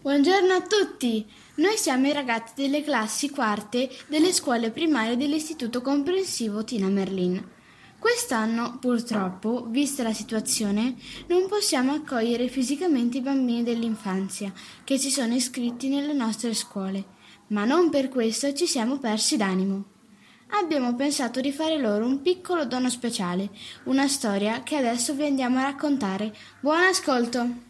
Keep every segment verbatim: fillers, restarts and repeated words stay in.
Buongiorno a tutti! Noi siamo i ragazzi delle classi quarte delle scuole primarie dell'Istituto Comprensivo Tina Merlin. Quest'anno, purtroppo, vista la situazione, non possiamo accogliere fisicamente i bambini dell'infanzia che si sono iscritti nelle nostre scuole, ma non per questo ci siamo persi d'animo. Abbiamo pensato di fare loro un piccolo dono speciale, una storia che adesso vi andiamo a raccontare. Buon ascolto!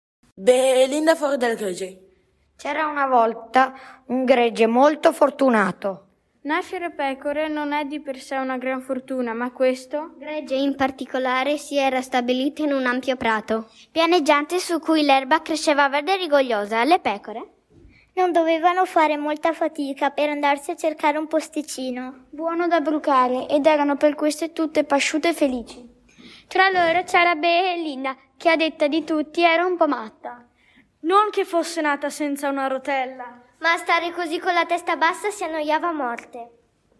Belinda fuori dal gregge. C'era una volta un gregge molto fortunato. Nascere pecore non è di per sé una gran fortuna, ma questo gregge in particolare si era stabilito in un ampio prato pianeggiante su cui l'erba cresceva verde e rigogliosa. Le pecore non dovevano fare molta fatica per andarsi a cercare un posticino buono da brucare ed erano per questo tutte pasciute e felici. Tra loro c'era Belinda, che a detta di tutti era un po' matta. Non che fosse nata senza una rotella, ma a stare così con la testa bassa si annoiava a morte.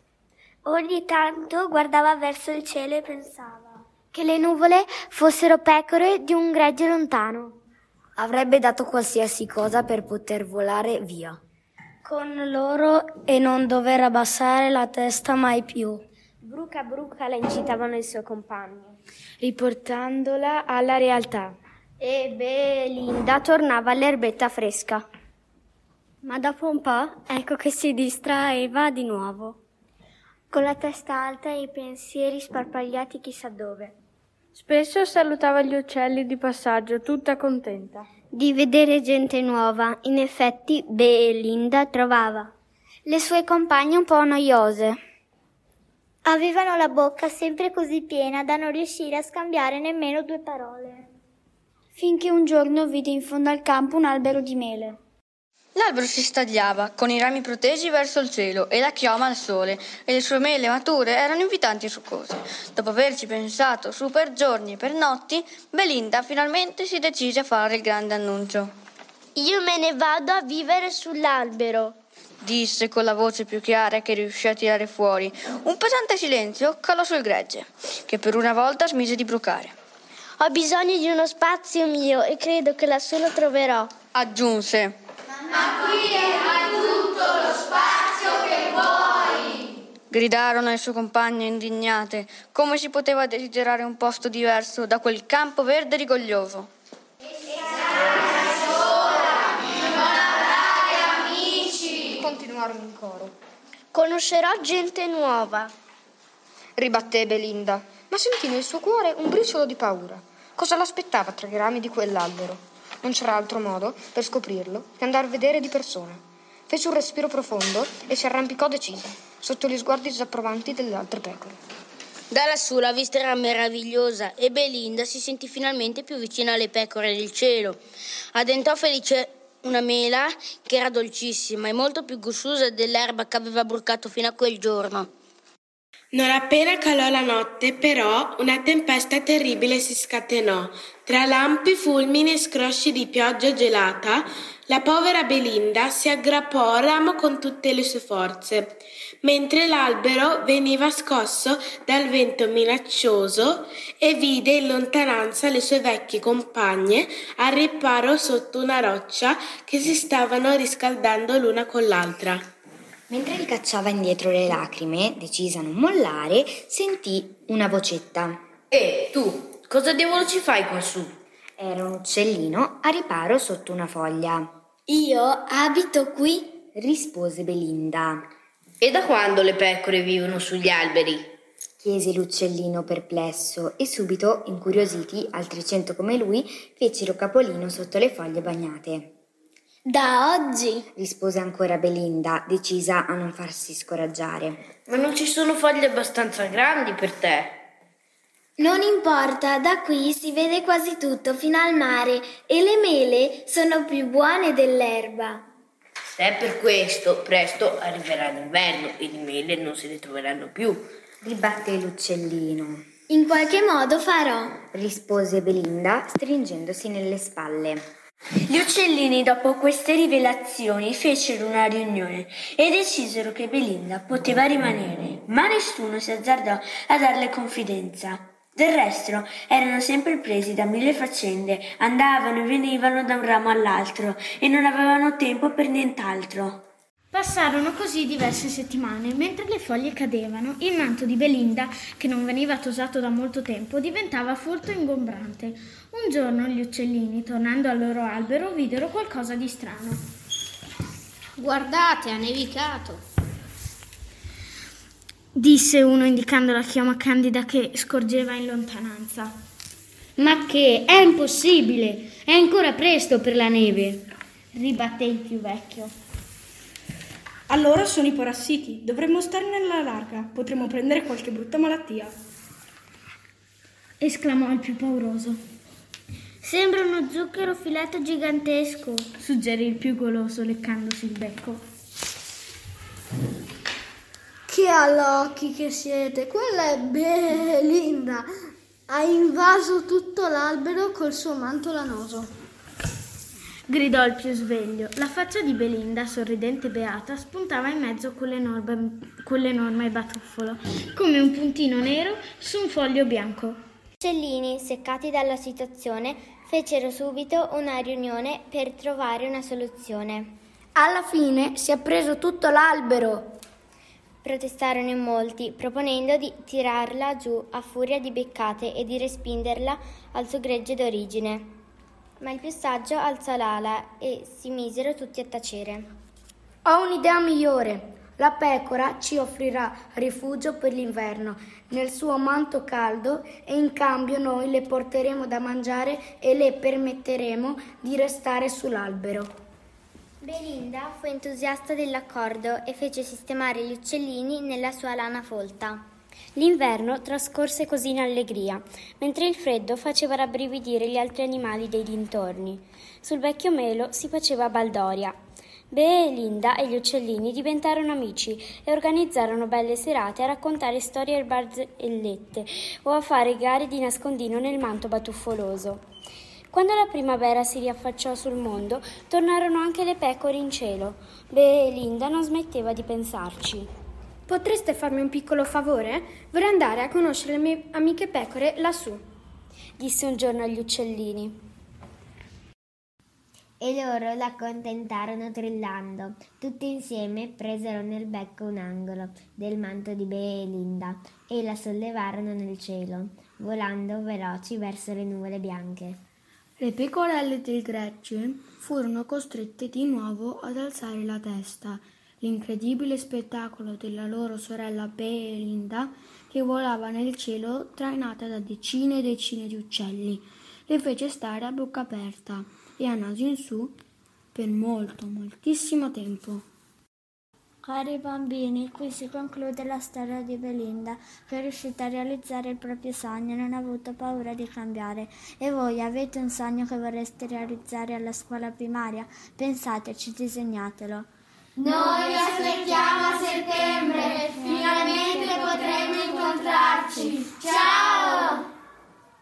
Ogni tanto guardava verso il cielo e pensava che le nuvole fossero pecore di un gregge lontano. Avrebbe dato qualsiasi cosa per poter volare via con loro e non dover abbassare la testa mai più. Bruca bruca la incitavano i suoi compagni, riportandola alla realtà. E Belinda tornava all'erbetta fresca. Ma dopo un po', ecco che si distraeva di nuovo, con la testa alta e i pensieri sparpagliati chissà dove. Spesso salutava gli uccelli di passaggio, tutta contenta di vedere gente nuova. In effetti, Belinda trovava le sue compagne un po' noiose. Avevano la bocca sempre così piena da non riuscire a scambiare nemmeno due parole. Finché un giorno vide in fondo al campo un albero di mele. L'albero si stagliava, con i rami protesi verso il cielo e la chioma al sole, e le sue mele mature erano invitanti e succose. Dopo averci pensato su per giorni e per notti, Belinda finalmente si decise a fare il grande annuncio. «Io me ne vado a vivere sull'albero», disse con la voce più chiara che riuscì a tirare fuori. Un pesante silenzio calò sul gregge, che per una volta smise di brucare. «Ho bisogno di uno spazio mio e credo che lassù lo troverò», aggiunse. «Ma qui hai tutto lo spazio che vuoi!» gridarono le sue compagne indignate. Come si poteva desiderare un posto diverso da quel campo verde rigoglioso? E sarai sola, non avrai amici, continuarono in coro. «Conoscerò gente nuova», ribatté Belinda, ma sentì nel suo cuore un briciolo di paura. Cosa l'aspettava tra i rami di quell'albero? Non c'era altro modo per scoprirlo che andare a vedere di persona. Fece un respiro profondo e si arrampicò decisa, sotto gli sguardi disapprovanti delle altre pecore. Da lassù la vista era meravigliosa e Belinda si sentì finalmente più vicina alle pecore del cielo. Addentò felice una mela che era dolcissima e molto più gustosa dell'erba che aveva brucato fino a quel giorno. Non appena calò la notte, però, una tempesta terribile si scatenò. Tra lampi, fulmini e scrosci di pioggia gelata, la povera Belinda si aggrappò al ramo con tutte le sue forze, mentre l'albero veniva scosso dal vento minaccioso e vide in lontananza le sue vecchie compagne al riparo sotto una roccia che si stavano riscaldando l'una con l'altra. Mentre gli cacciava indietro le lacrime, decisa a non mollare, sentì una vocetta. «E tu, cosa diavolo ci fai quassù?» Era un uccellino a riparo sotto una foglia. «Io abito qui», rispose Belinda. «E da quando le pecore vivono sugli alberi?» chiese l'uccellino perplesso e subito, incuriositi, altri cento come lui, fecero capolino sotto le foglie bagnate. «Da oggi», rispose ancora Belinda, decisa a non farsi scoraggiare. «Ma non ci sono foglie abbastanza grandi per te?» «Non importa, da qui si vede quasi tutto fino al mare e le mele sono più buone dell'erba». «Se è per questo, presto arriverà l'inverno e le mele non se ne troveranno più», ribatté l'uccellino. «In qualche modo farò», rispose Belinda, stringendosi nelle spalle. Gli uccellini, dopo queste rivelazioni, fecero una riunione e decisero che Belinda poteva rimanere, ma nessuno si azzardò a darle confidenza. Del resto erano sempre presi da mille faccende, andavano e venivano da un ramo all'altro e non avevano tempo per nient'altro. Passarono così diverse settimane. Mentre le foglie cadevano, il manto di Belinda, che non veniva tosato da molto tempo, diventava folto e ingombrante. Un giorno gli uccellini, tornando al loro albero, videro qualcosa di strano. Guardate, ha nevicato, disse uno indicando la chioma candida che scorgeva in lontananza. Ma che? È impossibile! È ancora presto per la neve! Ribatté il più vecchio. Allora sono i parassiti. Dovremmo stare nella larga. Potremmo prendere qualche brutta malattia. Esclamò il più pauroso. Sembra uno zucchero filato gigantesco, suggerì il più goloso leccandosi il becco. Che allocchi che siete! Quella è Belinda! Ha invaso tutto l'albero col suo manto lanoso. Gridò il più sveglio. La faccia di Belinda, sorridente e beata, spuntava in mezzo a quell'enorme, quell'enorme batuffolo, come un puntino nero su un foglio bianco. Gli uccellini, seccati dalla situazione, fecero subito una riunione per trovare una soluzione. Alla fine si è preso tutto l'albero! Protestarono in molti, proponendo di tirarla giù a furia di beccate e di respingerla al suo gregge d'origine. Ma il più saggio alzò l'ala e si misero tutti a tacere. Ho un'idea migliore. La pecora ci offrirà rifugio per l'inverno nel suo manto caldo e in cambio noi le porteremo da mangiare e le permetteremo di restare sull'albero. Belinda fu entusiasta dell'accordo e fece sistemare gli uccellini nella sua lana folta. L'inverno trascorse così in allegria, mentre il freddo faceva rabbrividire gli altri animali dei dintorni. Sul vecchio melo si faceva baldoria. Belinda e gli uccellini diventarono amici e organizzarono belle serate a raccontare storie e barzellette o a fare gare di nascondino nel manto batuffoloso. Quando la primavera si riaffacciò sul mondo, tornarono anche le pecore in cielo. Belinda non smetteva di pensarci. Potreste farmi un piccolo favore? Vorrei andare a conoscere le mie amiche pecore lassù, disse un giorno agli uccellini. E loro l'accontentarono trillando. Tutti insieme presero nel becco un angolo del manto di Belinda e la sollevarono nel cielo, volando veloci verso le nuvole bianche. Le pecorelle del gregge furono costrette di nuovo ad alzare la testa. L'incredibile spettacolo della loro sorella Belinda, che volava nel cielo trainata da decine e decine di uccelli, le fece stare a bocca aperta e a naso in su per molto, moltissimo tempo. Cari bambini, qui si conclude la storia di Belinda, che è riuscita a realizzare il proprio sogno e non ha avuto paura di cambiare. E voi avete un sogno che vorreste realizzare alla scuola primaria? Pensateci, disegnatelo. Noi aspettiamo